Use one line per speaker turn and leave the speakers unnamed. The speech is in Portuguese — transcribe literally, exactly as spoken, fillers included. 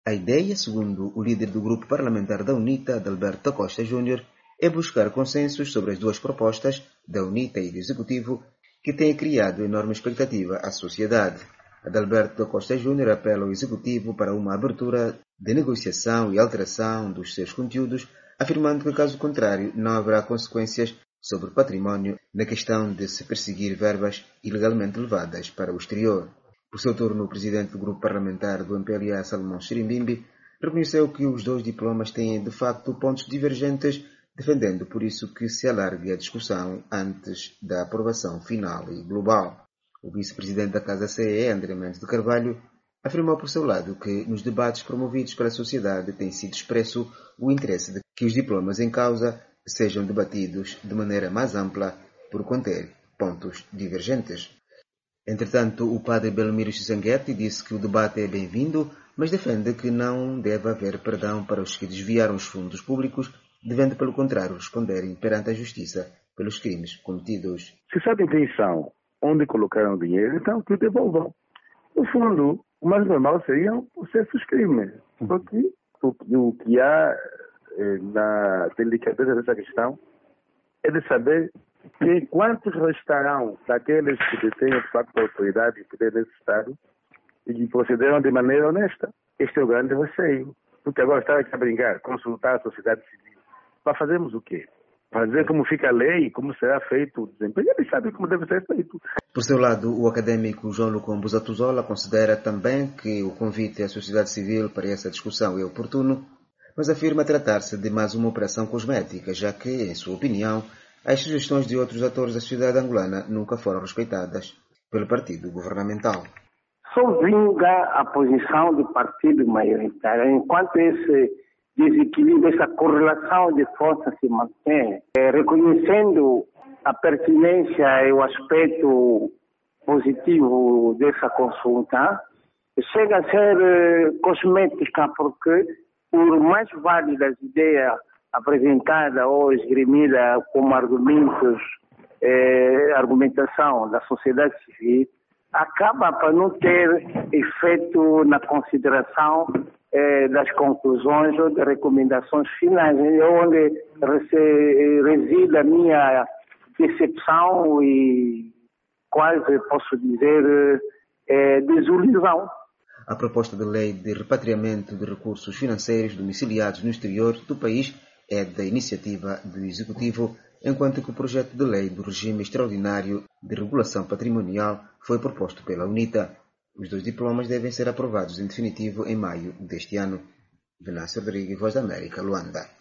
A ideia, segundo o líder do grupo parlamentar da UNITA, Adalberto da Costa Júnior, é buscar consensos sobre as duas propostas, da UNITA e do Executivo, que têm criado enorme expectativa à sociedade. Adalberto da Costa Júnior apela ao Executivo para uma abertura de negociação e alteração dos seus conteúdos, afirmando que, caso contrário, não haverá consequências sobre o património na questão de se perseguir verbas ilegalmente levadas para o exterior. Por seu turno, o presidente do grupo parlamentar do M P L A, Salomão Chirimbimbi, reconheceu que os dois diplomas têm, de facto, pontos divergentes, defendendo por isso que se alargue a discussão antes da aprovação final e global. O vice-presidente da Casa C E, André Mendes de Carvalho, afirmou por seu lado que nos debates promovidos pela sociedade tem sido expresso o interesse de que os diplomas em causa sejam debatidos de maneira mais ampla por conter pontos divergentes. Entretanto, o padre Belmiro Xanguetti disse que o debate é bem-vindo, mas defende que não deve haver perdão para os que desviaram os fundos públicos, devendo, pelo contrário, responderem perante a justiça pelos crimes cometidos.
Se sabe a intenção onde colocaram o dinheiro, então que o devolvam. No fundo, o mais normal seriam processos crimes. Porque o, o que há eh, na delicadeza dessa questão é de saber que quantos restarão daqueles que detêm de facto a autoridade e poder desse Estado e que procederam de maneira honesta. Este é o grande receio. Porque agora está aqui a brincar, consultar a sociedade civil. Para fazermos o quê? Para dizer como fica a lei e como será feito o desempenho. Eles sabem como deve ser feito.
Por seu lado, o académico João Lucão Busatuzola considera também que o convite à sociedade civil para essa discussão é oportuno, mas afirma tratar-se de mais uma operação cosmética, já que, em sua opinião, as sugestões de outros atores da sociedade angolana nunca foram respeitadas pelo partido governamental.
Só vinga a posição do partido maioritário, enquanto esse desequilíbrio, essa correlação de forças se mantém, é, reconhecendo a pertinência e o aspecto positivo dessa consulta, chega a ser eh, cosmética, porque por mais válidas ideias apresentada ou esgrimida como argumentos, eh, argumentação da sociedade civil, acaba por não ter efeito na consideração eh, das conclusões ou das recomendações finais, onde reside a minha decepção e quase posso dizer eh, desilusão.
A proposta de lei de repatriamento de recursos financeiros domiciliados no exterior do país é da iniciativa do Executivo, enquanto que o projeto de lei do regime extraordinário de regulação patrimonial foi proposto pela UNITA. Os dois diplomas devem ser aprovados em definitivo em maio deste ano. Venâncio Rodrigues, Voz da América, Luanda.